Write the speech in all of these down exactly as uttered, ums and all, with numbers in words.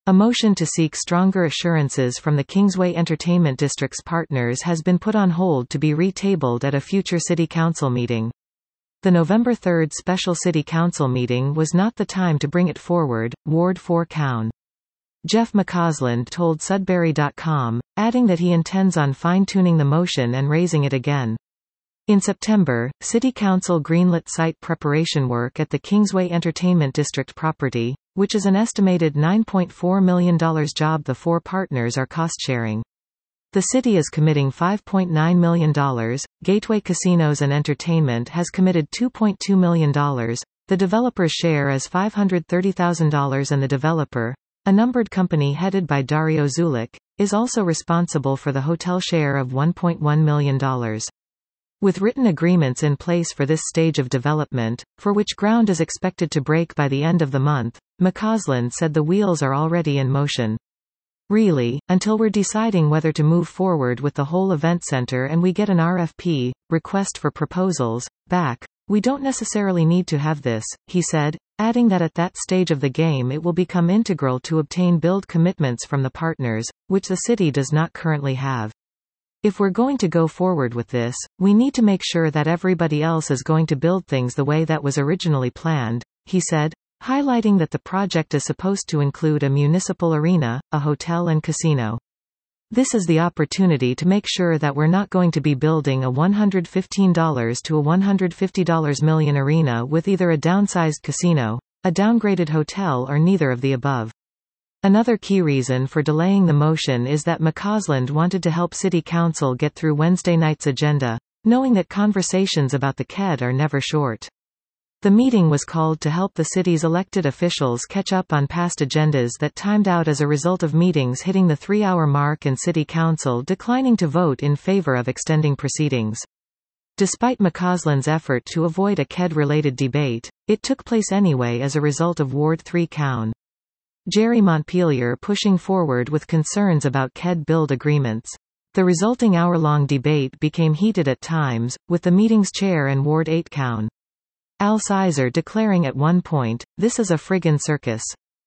A motion to seek stronger assurances from the Kingsway Entertainment District's partners has been put on hold to be re-tabled at a future City Council meeting. The November third special City Council meeting was not the time to bring it forward, Ward four Coun. Jeff McCausland told Sudbury dot com, adding that he intends on fine-tuning the motion and raising it again. In September, City Council greenlit site preparation work at the Kingsway Entertainment District property, which is an estimated nine point four million dollars job the four partners are cost-sharing. The city is committing five point nine million dollars, Gateway Casinos and Entertainment has committed two point two million dollars, the developer's share is five hundred thirty thousand dollars and the developer, a numbered company headed by Dario Zulik, is also responsible for the hotel share of one point one million dollars. With written agreements in place for this stage of development, for which ground is expected to break by the end of the month, McCausland said the wheels are already in motion. Really, until we're deciding whether to move forward with the whole event center and we get an R F P, request for proposals, back, we don't necessarily need to have this, he said, adding that at that stage of the game it will become integral to obtain build commitments from the partners, which the city does not currently have. If we're going to go forward with this, we need to make sure that everybody else is going to build things the way that was originally planned, he said, highlighting that the project is supposed to include a municipal arena, a hotel and casino. This is the opportunity to make sure that we're not going to be building a one hundred fifteen to a one hundred fifty million arena with either a downsized casino, a downgraded hotel or neither of the above. Another key reason for delaying the motion is that McCausland wanted to help City Council get through Wednesday night's agenda, knowing that conversations about the K E D are never short. The meeting was called to help the city's elected officials catch up on past agendas that timed out as a result of meetings hitting the three-hour mark and City Council declining to vote in favor of extending proceedings. Despite McCausland's effort to avoid a K E D-related debate, it took place anyway as a result of Ward three Coun. Jerry Montpelier pushing forward with concerns about K E D build agreements. The resulting hour-long debate became heated at times, with the meeting's chair and Ward eight Coun. Al Sizer declaring at one point, "This is a friggin' circus.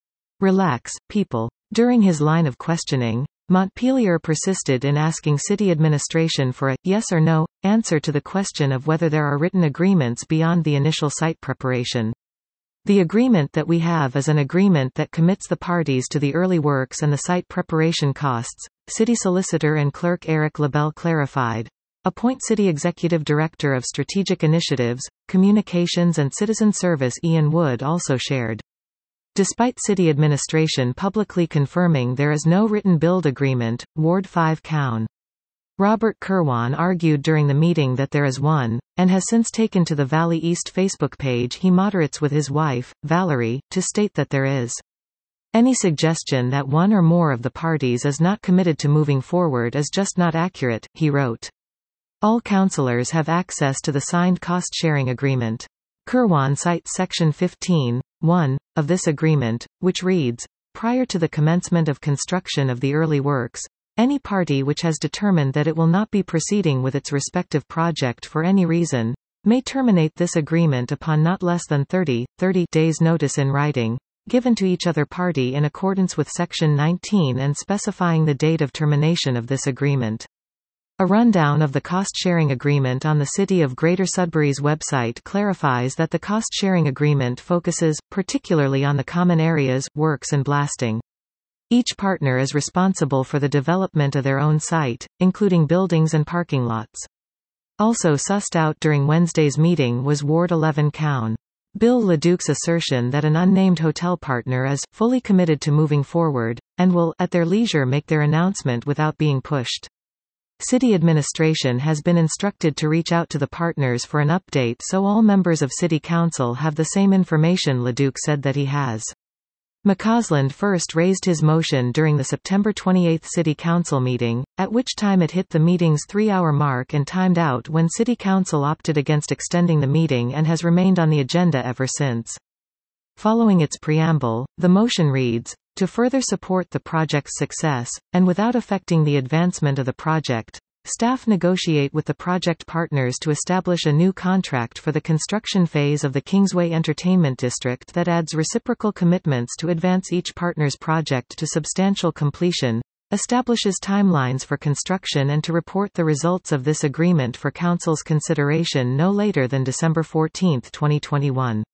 Relax, people." During his line of questioning, Montpelier persisted in asking city administration for a yes or no answer to the question of whether there are written agreements beyond the initial site preparation. The agreement that we have is an agreement that commits the parties to the early works and the site preparation costs, City Solicitor and Clerk Eric LaBelle clarified. Appoint City Executive Director of Strategic Initiatives, Communications and Citizen Service Ian Wood also shared. Despite city administration publicly confirming there is no written build agreement, Ward five Coun. Robert Kirwan argued during the meeting that there is one, and has since taken to the Valley East Facebook page he moderates with his wife, Valerie, to state that there is. Any suggestion that one or more of the parties is not committed to moving forward is just not accurate, he wrote. All councillors have access to the signed cost-sharing agreement. Kirwan cites Section fifteen point one, of this agreement, which reads, prior to the commencement of construction of the early works, any party which has determined that it will not be proceeding with its respective project for any reason, may terminate this agreement upon not less than thirty days notice in writing, given to each other party in accordance with Section nineteen and specifying the date of termination of this agreement. A rundown of the cost-sharing agreement on the City of Greater Sudbury's website clarifies that the cost-sharing agreement focuses, particularly on the common areas, works and blasting. Each partner is responsible for the development of their own site, including buildings and parking lots. Also sussed out during Wednesday's meeting was Ward eleven Coun. Bill LeDuc's assertion that an unnamed hotel partner is fully committed to moving forward, and will, at their leisure, make their announcement without being pushed. City administration has been instructed to reach out to the partners for an update so all members of City Council have the same information. LeDuc said that he has. McCausland first raised his motion during the September twenty-eighth City Council meeting, at which time it hit the meeting's three-hour mark and timed out when City Council opted against extending the meeting and has remained on the agenda ever since. Following its preamble, the motion reads, to further support the project's success, and without affecting the advancement of the project, Staff negotiate with the project partners to establish a new contract for the construction phase of the Kingsway Entertainment District that adds reciprocal commitments to advance each partner's project to substantial completion, establishes timelines for construction and to report the results of this agreement for Council's consideration no later than December fourteenth, twenty twenty-one.